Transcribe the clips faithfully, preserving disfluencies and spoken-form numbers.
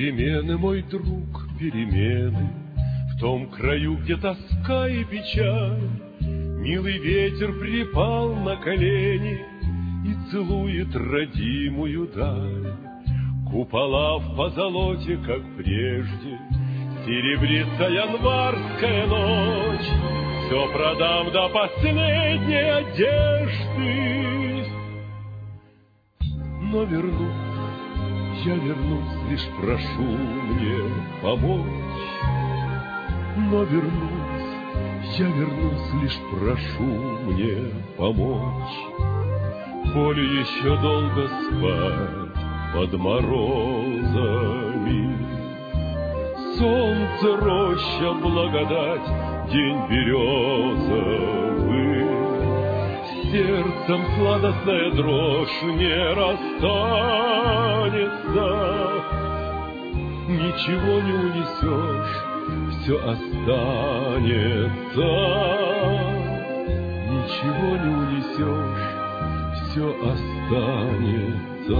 Перемены, мой друг, перемены, в том краю, где тоска и печаль. Милый ветер припал на колени и целует родимую даль. Купола в позолоте, как прежде, серебрится январская ночь. Все продам до последней одежды, но вернусь, я вернусь, лишь прошу мне помочь. Но вернусь, я вернусь, лишь прошу мне помочь. Поле еще долго спать под морозами. Солнце, роща, благодать, день березовый. Сердцем сладостная дрожь не расстанется. Ничего не унесешь, все останется. Ничего не унесешь, все останется.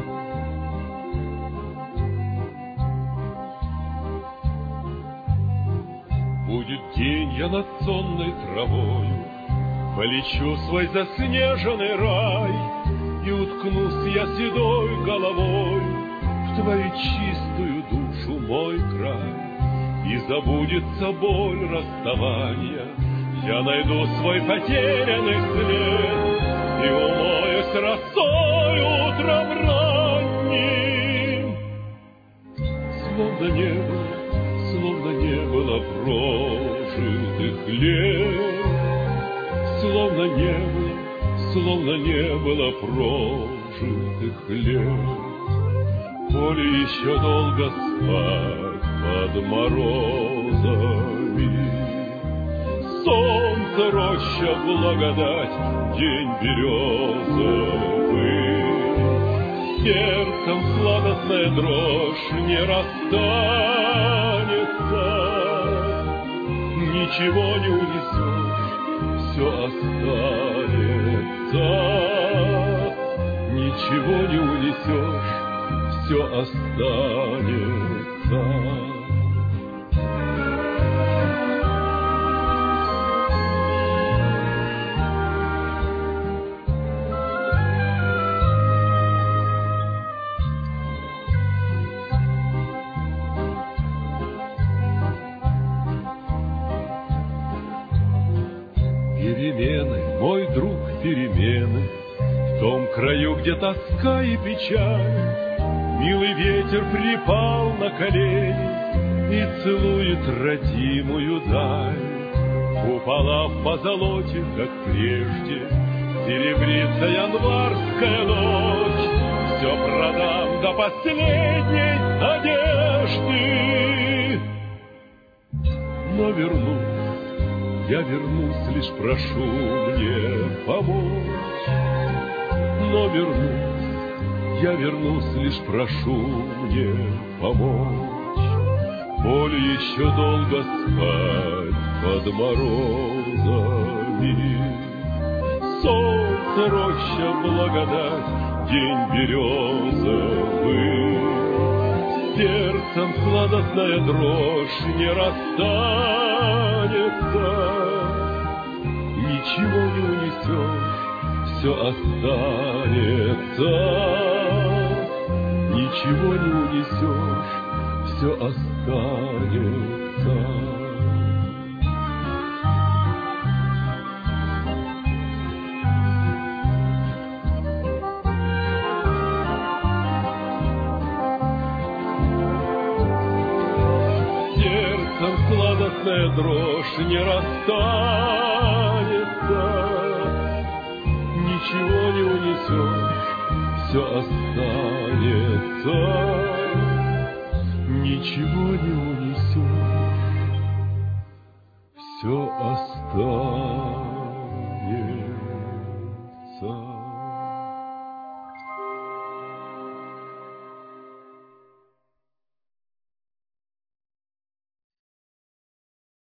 Будет день, я над сонной травою полечу свой заснеженный рай, и уткнусь я седой головой в твою чистую душу, мой край. И забудется боль расставания, я найду свой потерянный след и умоюсь росой утром ранним. Словно не было, словно не было прожитых лет. Словно не было, словно не было прожитых лет. Поле еще долго спать под морозами. Солнце, роща, благодать, день березовый. Сердцем сладостная дрожь не расстанется. Ничего не унесешь, все останется. Ничего не унесешь, все останется. Перемены, мой друг, перемены, в том краю, где тоска и печаль. Милый ветер припал на колени и целует родимую даль. Купола в позолоте, как прежде, серебрится январская ночь. Все продам до последней одежды, но вернусь, я вернусь, лишь прошу мне помочь. Но вернусь, я вернусь, лишь прошу мне помочь. Поле еще долго спать под морозами. Солнце, роща, благодать, день березовый. Сердцем сладостная дрожь не расстанется. Ничего не унесешь, все останется. Ничего не унесешь, все останется. Сердцем сладостная дрожь не расстанется. Ничего не унесешь, все останется. Ничего не унесешь, все останется.